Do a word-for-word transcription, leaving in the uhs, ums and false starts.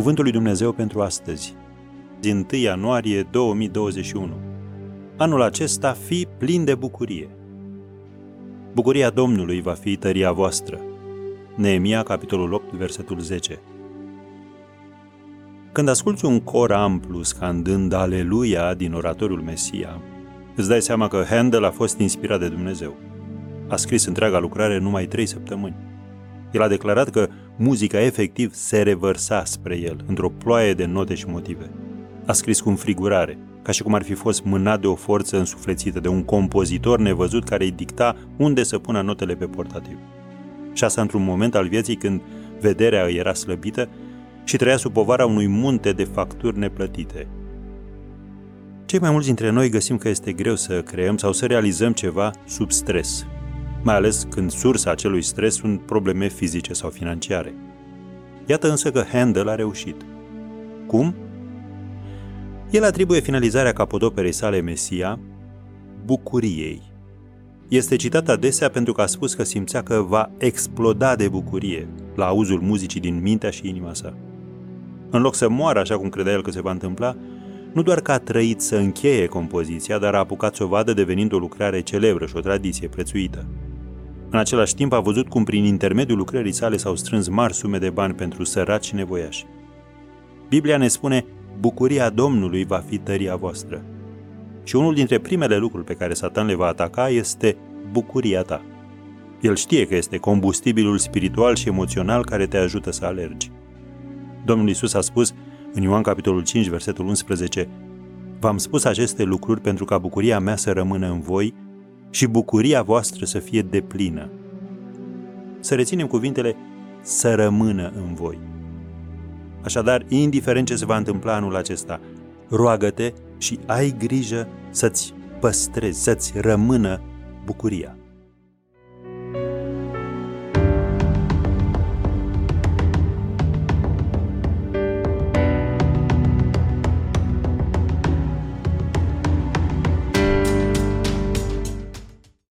Cuvântul lui Dumnezeu pentru astăzi, din întâi ianuarie două mii douăzeci și unu. Anul acesta fi plin de bucurie. Bucuria Domnului va fi tăria voastră. Neemia, capitolul opt, versetul zece. Când asculți un cor amplu scandând Aleluia din oratoriul Mesia, îți dai seama că Handel a fost inspirat de Dumnezeu. A scris întreaga lucrare în numai trei săptămâni. El a declarat că muzica efectiv se revărsa spre el, într-o ploaie de note și motive. A scris cu înfrigurare, ca și cum ar fi fost mânat de o forță însuflețită, de un compozitor nevăzut care îi dicta unde să pună notele pe portativ. Și asta într-un moment al vieții când vederea îi era slăbită și trăia sub povara unui munte de facturi neplătite. Cei mai mulți dintre noi găsim că este greu să creăm sau să realizăm ceva sub stres, mai ales când sursa acelui stres sunt probleme fizice sau financiare. Iată însă că Handel a reușit. Cum? El atribuie finalizarea capodoperei sale Mesia bucuriei. Este citat adesea pentru că a spus că simțea că va exploda de bucurie la auzul muzicii din mintea și inima sa. În loc să moară așa cum credea el că se va întâmpla, nu doar că a trăit să încheie compoziția, dar a apucat să o vadă devenind o lucrare celebră și o tradiție prețuită. În același timp a văzut cum prin intermediul lucrării sale s-au strâns mari sume de bani pentru săraci și nevoiași. Biblia ne spune: bucuria Domnului va fi tăria voastră. Și unul dintre primele lucruri pe care Satan le va ataca este bucuria ta. El știe că este combustibilul spiritual și emoțional care te ajută să alergi. Domnul Iisus a spus în Ioan capitolul cinci, versetul unsprezece: v-am spus aceste lucruri pentru ca bucuria mea să rămână în voi și bucuria voastră să fie deplină. Să reținem cuvintele să rămână în voi. Așadar, indiferent ce se va întâmpla anul acesta, roagă-te și ai grijă să-ți păstrezi, să-ți rămână bucuria.